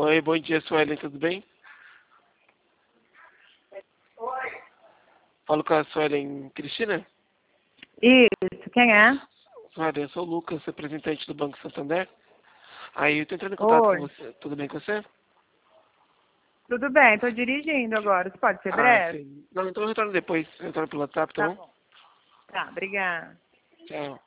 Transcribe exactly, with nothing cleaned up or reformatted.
Oi, bom dia, Suelen, tudo bem? Oi. Falo com a Suelen Cristina? Isso, quem é? Suelen, eu sou o Lucas, representante do Banco Santander. Aí eu tô entrando em contato com Oi. você. Tudo bem com você? Tudo bem, tô dirigindo agora. Você pode ser Ah, breve? sim. Não, então eu retorno depois. Eu retorno pelo WhatsApp, tá Tá bom? bom. Tá, obrigada. Tchau.